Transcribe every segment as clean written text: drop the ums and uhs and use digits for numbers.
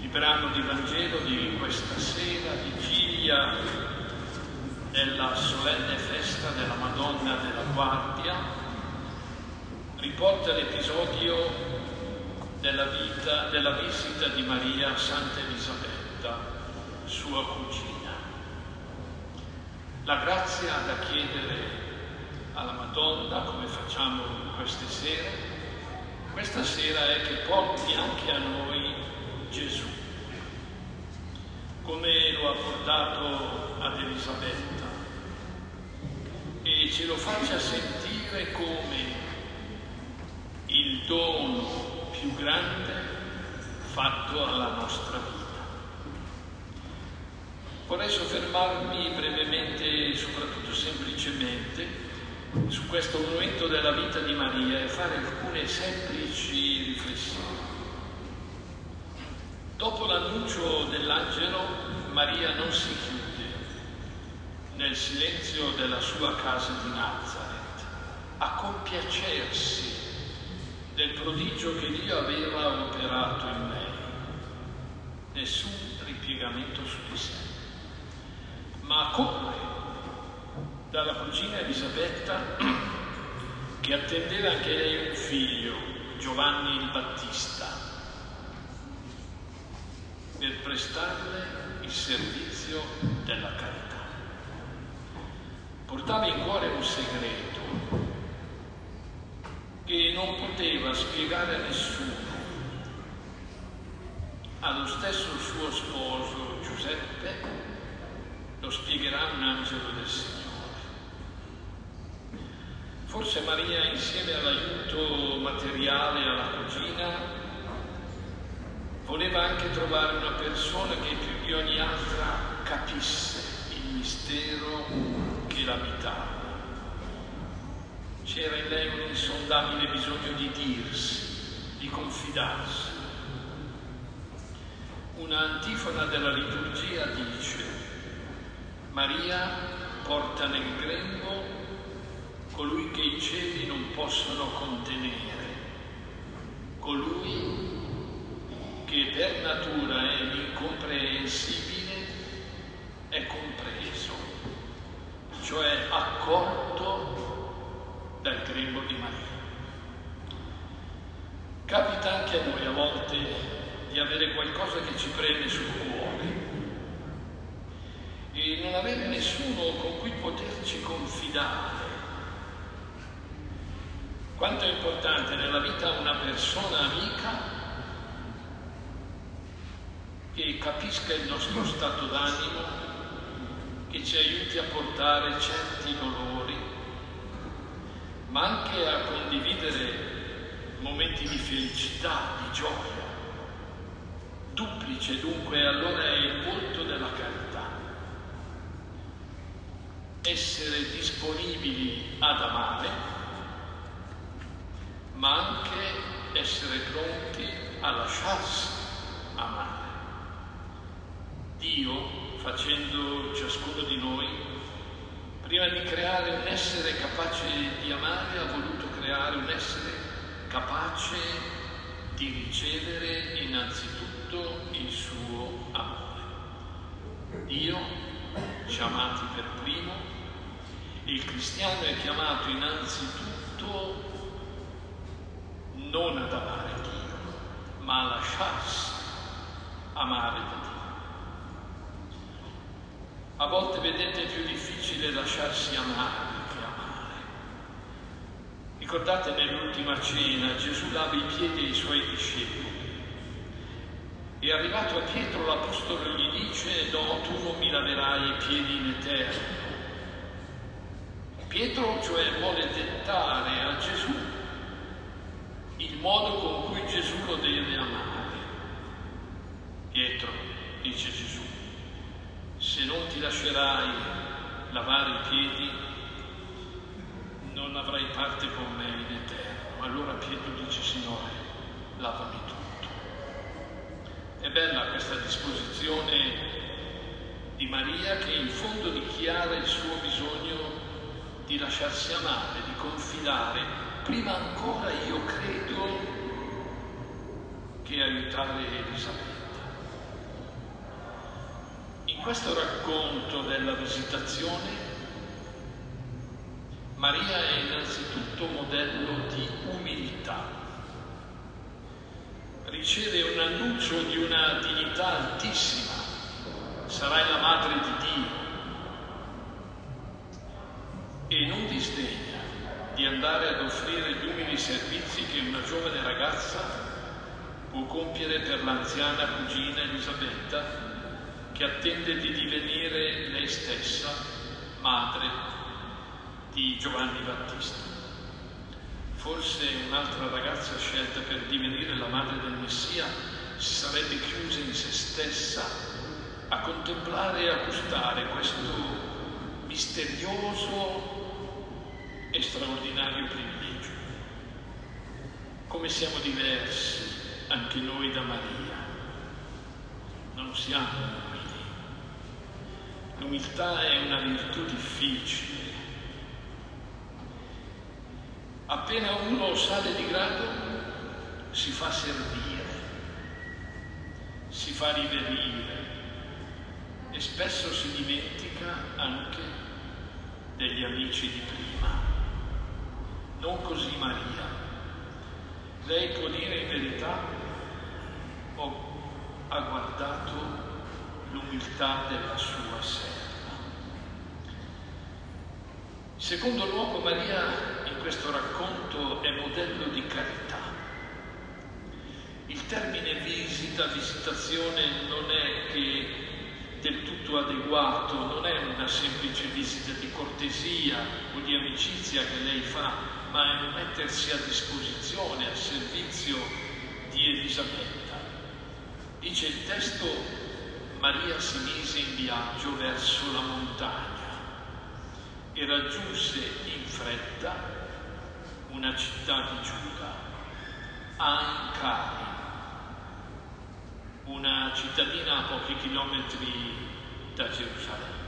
brano di Vangelo di questa sera, vigilia della solenne festa della Madonna della Guardia, riporta l'episodio della visita di Maria a Santa Elisabetta, sua cugina. La grazia da chiedere alla Madonna, come facciamo queste sere, questa sera è che porti anche a noi Gesù, come lo ha portato ad Elisabetta, e ce lo faccia sentire come il dono più grande fatto alla nostra vita. Vorrei soffermarmi brevemente, soprattutto semplicemente, su questo momento della vita di Maria e fare alcune semplici riflessioni. Dopo l'annuncio dell'angelo, Maria non si chiude nel silenzio della sua casa di Nazaret a compiacersi del prodigio che Dio aveva operato in lei. Nessun ripiegamento su di sé, ma corre dalla cugina Elisabetta, che attendeva anche lei un figlio, Giovanni il Battista, per prestarle il servizio della carità. Portava in cuore un segreto che non poteva spiegare a nessuno, allo stesso suo sposo Giuseppe lo spiegherà un angelo del Signore. Forse Maria, insieme all'aiuto materiale alla cugina, voleva anche trovare una persona che più di ogni altra capisse il mistero che l'abitava. C'era in lei un insondabile bisogno di dirsi, di confidarsi. Una antifona della liturgia dice: Maria porta nel grembo colui che i cieli non possono contenere, colui che per natura è incomprensibile, è compreso, cioè accolto dal grembo di Maria. Capita anche a noi a volte di avere qualcosa che ci preme sul cuore e non avere nessuno con cui poterci confidare. Quanto è importante nella vita una persona amica che capisca il nostro stato d'animo, che ci aiuti a portare certi dolori, ma anche a condividere momenti di felicità, di gioia. Duplice dunque allora è il volto della carità. Essere disponibili ad amare, ma anche essere pronti a lasciarsi amare. Dio, facendo ciascuno di noi, prima di creare un essere capace di amare, ha voluto creare un essere capace di ricevere innanzitutto il suo amore. Dio ci ha amati per primo e il cristiano è chiamato innanzitutto non ad amare Dio, ma a lasciarsi amare da Dio. A volte, vedete, è più difficile lasciarsi amare che amare. Ricordate nell'ultima cena Gesù lava i piedi ai suoi discepoli e arrivato a Pietro l'Apostolo gli dice: no, tu non mi laverai i piedi in eterno. Pietro cioè vuole dettare a Gesù il modo con cui Gesù lo deve amare. Pietro, dice Gesù, se non ti lascerai lavare i piedi, non avrai parte con me in eterno. Allora Pietro dice: Signore, lavami tutto. È bella questa disposizione di Maria, che in fondo dichiara il suo bisogno di lasciarsi amare, di confidare, prima ancora, io credo, che aiutare Elisabetta. In questo racconto della visitazione, Maria è innanzitutto modello di umiltà. Riceve un annuncio di una dignità altissima: sarai la madre di Dio. E non disdegna di andare ad offrire gli umili servizi che una giovane ragazza può compiere per l'anziana cugina Elisabetta, che attende di divenire lei stessa madre di Giovanni Battista. Forse un'altra ragazza scelta per divenire la madre del Messia si sarebbe chiusa in se stessa a contemplare e a gustare questo misterioso e straordinario privilegio. Come siamo diversi anche noi da Maria. Non siamo umili. L'umiltà è una virtù difficile. Appena uno sale di grado si fa servire, si fa riverire e spesso si dimentica anche degli amici di prima. Non così Maria. Lei può dire in verità: ha guardato l'umiltà della sua serva. In secondo luogo, Maria in questo racconto è modello di carità. Il termine visitazione non è che del tutto adeguato, non è una semplice visita di cortesia o di amicizia che lei fa, ma è un mettersi a disposizione, a servizio di Elisabetta. Dice il testo: Maria si mise in viaggio verso la montagna e raggiunse in fretta una città di Giuda, Ain-Karim, una cittadina a pochi chilometri da Gerusalemme.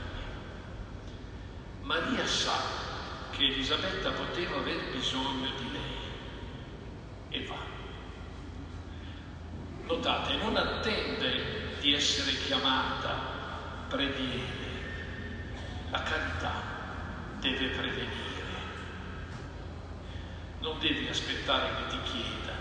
Maria sa che Elisabetta poteva aver bisogno di lei e va. Notate, non attende di essere chiamata, previene. La carità deve prevenire. Non devi aspettare che ti chieda.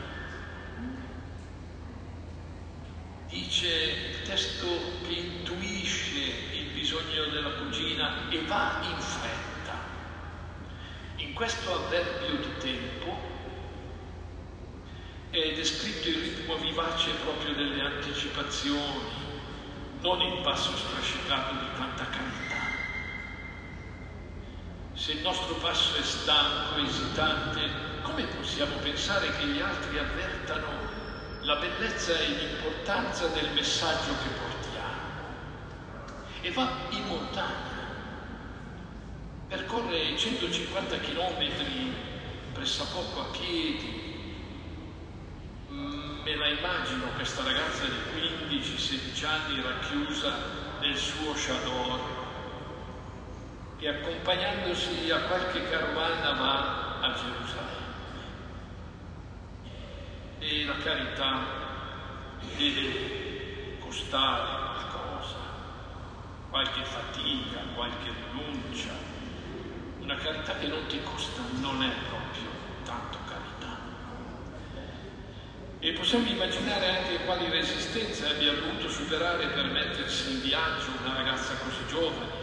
Dice il testo che intuisce il bisogno della cugina e va in fretta. In questo avverbio di tempo è descritto il ritmo vivace proprio delle anticipazioni, non il passo strascicato di tanta carità. Se il nostro passo è stanco, esitante, come possiamo pensare che gli altri avvertano la bellezza e l'importanza del messaggio che portiamo? E va in montagna, percorre 150 chilometri pressappoco a piedi. Me la immagino questa ragazza di 15-16 anni racchiusa nel suo chador e accompagnandosi a qualche carovana va a Gerusalemme. E la carità deve costare qualcosa, qualche fatica, qualche rinuncia. Una carità che non ti costa non è proprio tanto carità. E possiamo immaginare anche quali resistenze abbia dovuto superare per mettersi in viaggio una ragazza così giovane.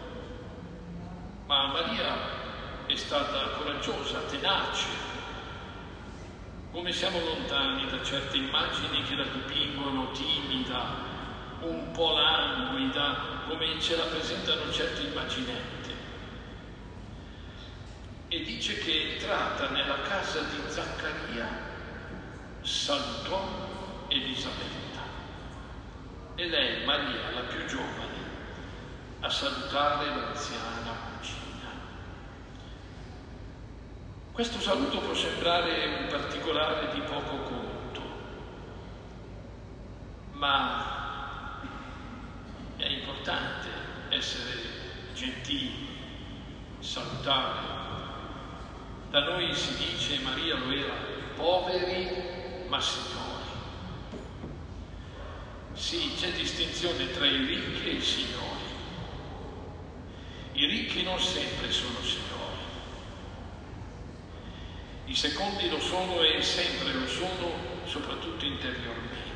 Ma Maria è stata coraggiosa, tenace. Come siamo lontani da certe immagini che la dipingono timida, un po' languida, come ce la presentano certe immaginette. E dice che entrata nella casa di Zaccaria salutò Elisabetta. E lei, Maria, la più giovane, a salutare l'anziana cugina. Questo saluto può sembrare un particolare di poco conto, ma è importante essere gentili, salutare. Da noi si dice, Maria lo era, poveri ma signori. Sì, c'è distinzione tra i ricchi e i signori. I ricchi non sempre sono signori. I secondi lo sono e sempre lo sono, soprattutto interiormente.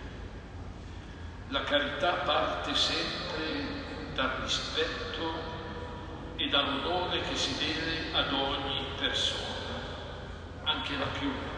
La carità parte sempre dal rispetto e dall'onore che si deve ad ogni persona, anche la più umile.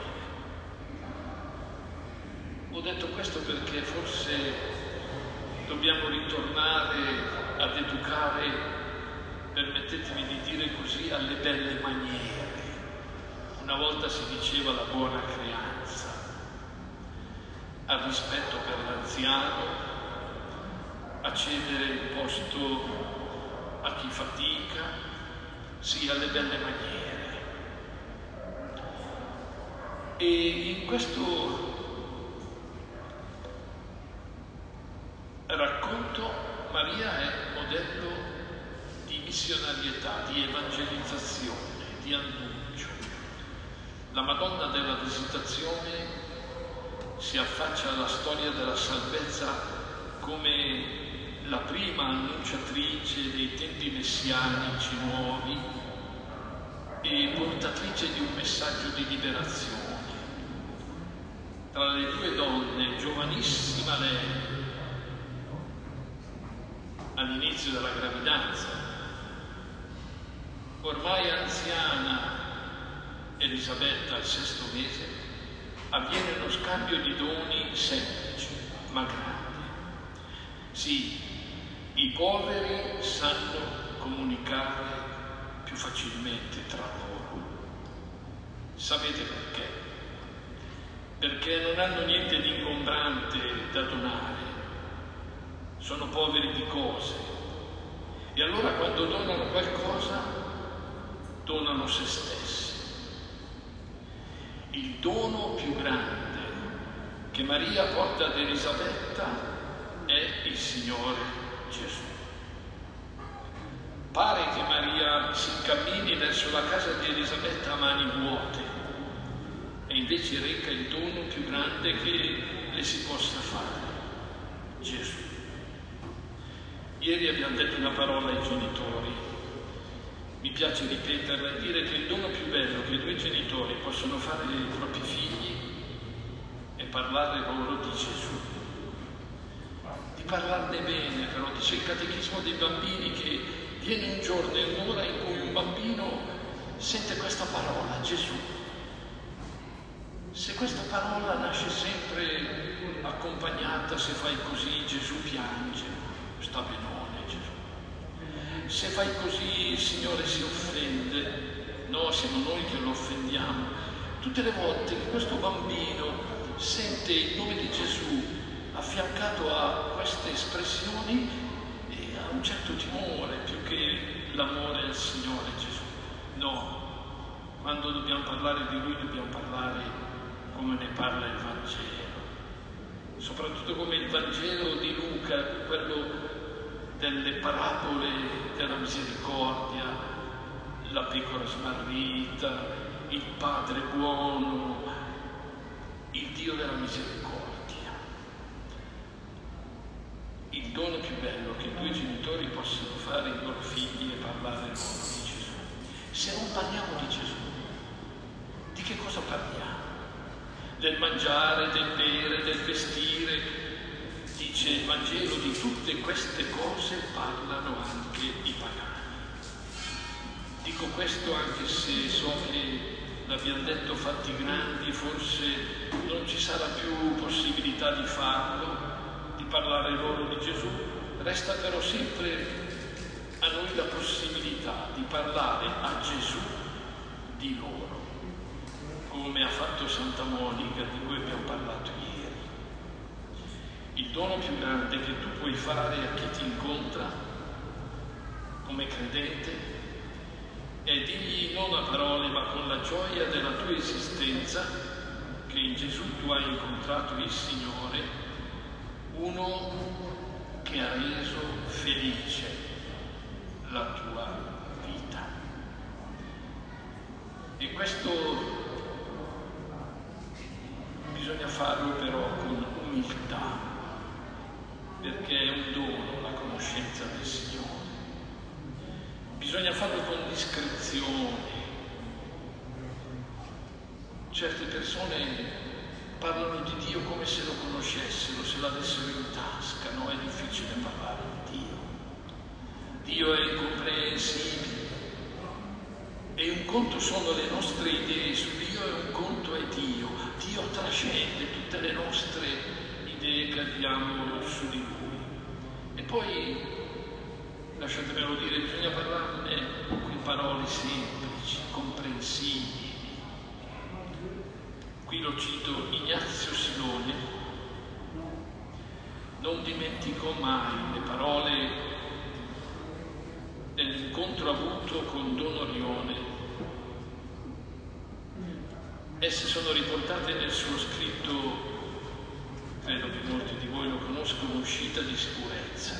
Ho detto questo perché forse dobbiamo ritornare ad educare, permettetemi di dire così, alle belle maniere. Una volta si diceva la buona creanza, al rispetto per l'anziano, a cedere il posto a chi fatica, sì, alle belle maniere. E in questo racconto Maria è modello di missionarietà, di evangelizzazione, di annuncio. La Madonna della Visitazione si affaccia alla storia della salvezza come la prima annunciatrice dei tempi messianici nuovi e portatrice di un messaggio di liberazione. Tra le due donne, giovanissima lei, all'inizio della gravidanza, ormai anziana Elisabetta al 6° mese, avviene uno scambio di doni semplici ma grandi. Sì, i poveri sanno comunicare più facilmente tra loro. Sapete perché? Perché non hanno niente di ingombrante da donare, sono poveri di cose e allora quando donano qualcosa, donano se stessi. Il dono più grande che Maria porta ad Elisabetta è il Signore Gesù. Pare che Maria si incammini verso la casa di Elisabetta a mani vuote e invece reca il dono più grande che le si possa fare, Gesù. Ieri abbiamo detto una parola ai genitori. Mi piace ripeterla e dire che il dono più bello che 2 genitori possono fare ai propri figli è parlare loro di Gesù. Di parlarne bene, però dice il catechismo dei bambini che viene un giorno e un'ora in cui un bambino sente questa parola, Gesù. Se questa parola nasce sempre accompagnata, se fai così Gesù piange, sta benone Gesù. Se fai così il Signore si offende, no, siamo noi che lo offendiamo. Tutte le volte che questo bambino sente il nome di Gesù affiancato a queste espressioni e ha un certo timore più che l'amore al Signore Gesù. No, quando dobbiamo parlare di Lui dobbiamo parlare come ne parla il Vangelo, soprattutto come il Vangelo di Luca, quello delle parabole della misericordia, la pecora smarrita, il Padre buono, il Dio della misericordia. Il dono più bello che 2 genitori possono fare ai loro figli è parlare loro di Gesù. Se non parliamo di Gesù, di che cosa parliamo? Del mangiare, del bere, del vestire. Dice il Vangelo, di tutte queste cose parlano anche i pagani. Dico questo anche se so che l'abbiamo detto fatti grandi, forse non ci sarà più possibilità di farlo, di parlare loro di Gesù. Resta però sempre a noi la possibilità di parlare a Gesù di loro, come ha fatto Santa Monica, di cui abbiamo parlato ieri. Il dono più grande che tu puoi fare a chi ti incontra come credente è dirgli non a parole ma con la gioia della tua esistenza che in Gesù tu hai incontrato il Signore, uno che ha reso felice la tua vita. E questo bisogna farlo però con umiltà. perché è un dono la conoscenza del Signore. Bisogna farlo con discrezione. Certe persone parlano di Dio come se lo conoscessero, se l'avessero in tasca. No, è difficile parlare di Dio. Dio è incomprensibile. E un conto sono le nostre idee su Dio e un conto è Dio. Dio trascende tutte le nostre idee che abbiamo su di Lui. E poi, lasciatemelo dire, bisogna parlarne con parole semplici, comprensibili. Qui lo cito, Ignazio Silone non dimenticò mai le parole dell'incontro avuto con Don Orione. Esse sono riportate nel suo scritto, credo che molti di voi lo conoscono, Uscita di sicurezza.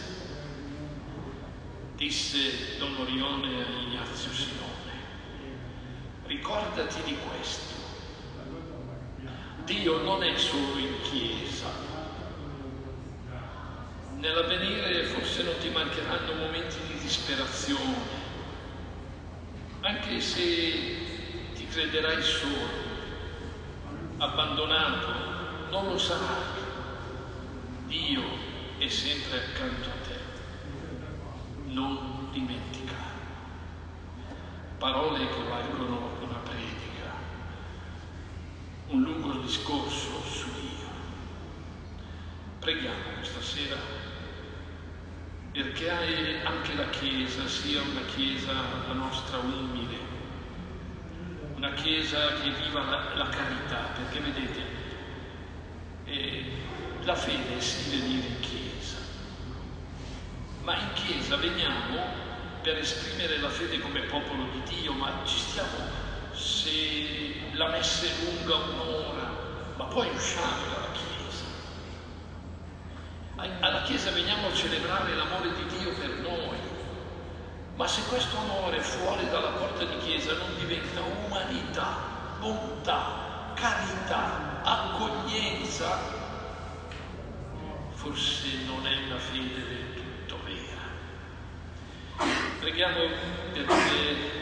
Disse Don Orione a Ignazio Silone: ricordati di questo. Dio non è solo in chiesa. Nell'avvenire forse non ti mancheranno momenti di disperazione, anche se ti crederai solo, abbandonato, non lo sarai. Dio è sempre accanto a te. Non dimenticare. Parole che valgono una predica. Un lungo discorso su Dio. Preghiamo questa sera perché anche la Chiesa sia una Chiesa la nostra umile, una Chiesa che viva la carità, perché vedete, la fede si venire in Chiesa, ma in Chiesa veniamo per esprimere la fede come popolo di Dio, ma ci stiamo, se la messa è lunga un'ora, ma poi usciamo dalla Chiesa. Alla Chiesa veniamo a celebrare l'amore di Dio per noi, ma se questo amore fuori dalla porta di Chiesa non diventa umanità, bontà, carità, accoglienza, forse non è una fede del tutto vera. Preghiamo perché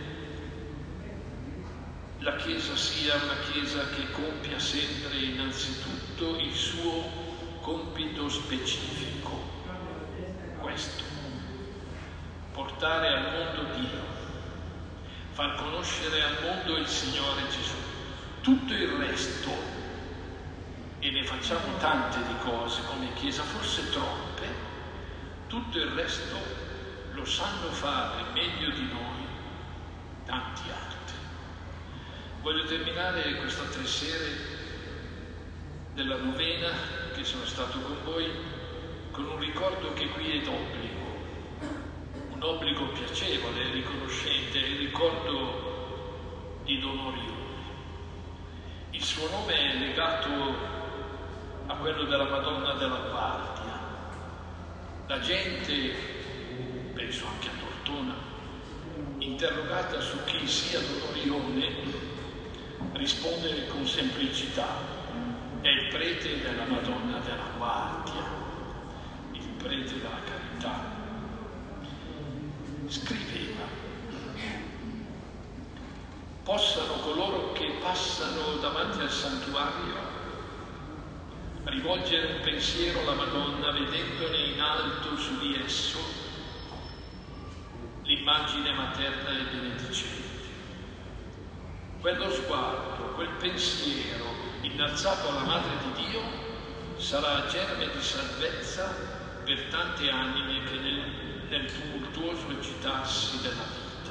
la Chiesa sia una Chiesa che compia sempre innanzitutto il suo compito specifico, questo: portare al mondo Dio, far conoscere al mondo il Signore Gesù. Tutto il resto, e ne facciamo tante di cose come Chiesa, forse troppe, tutto il resto lo sanno fare meglio di noi tanti altri. Voglio terminare questa 3 sere della novena che sono stato con voi con un ricordo che qui è d'obbligo, un obbligo piacevole, riconoscente, il ricordo di Don Orione. Il suo nome è legato a quello della Madonna della Guardia. La gente, penso anche a Tortona, interrogata su chi sia Don Orione, risponde con semplicità: è il prete della Madonna della Guardia, il prete della carità. Scriveva: possano coloro che passano davanti al santuario rivolgere un pensiero alla Madonna vedendone in alto su di esso l'immagine materna e benedicente. Quello sguardo, quel pensiero innalzato alla Madre di Dio sarà germe di salvezza per tante anime che nel tumultuoso agitarsi della vita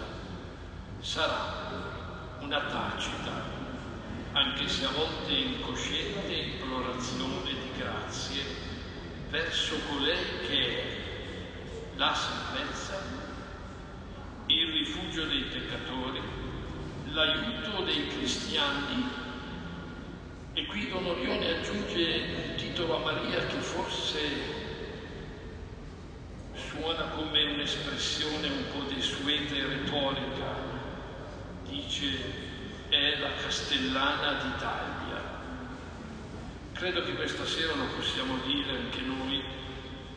sarà una tacita, anche se a volte incosciente, implorazione di grazie verso colei che è la salvezza, il rifugio dei peccatori, l'aiuto dei cristiani. E qui Don Orione aggiunge un titolo a Maria che forse suona come un'espressione un po' desueta e retorica. Dice: è la Castellana d'Italia. Credo che questa sera lo possiamo dire anche noi,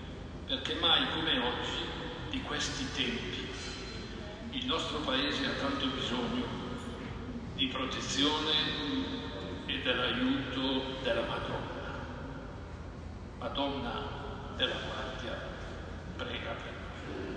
perché mai come oggi, di questi tempi, il nostro Paese ha tanto bisogno di protezione e dell'aiuto della Madonna. Madonna della Guardia, prega per noi.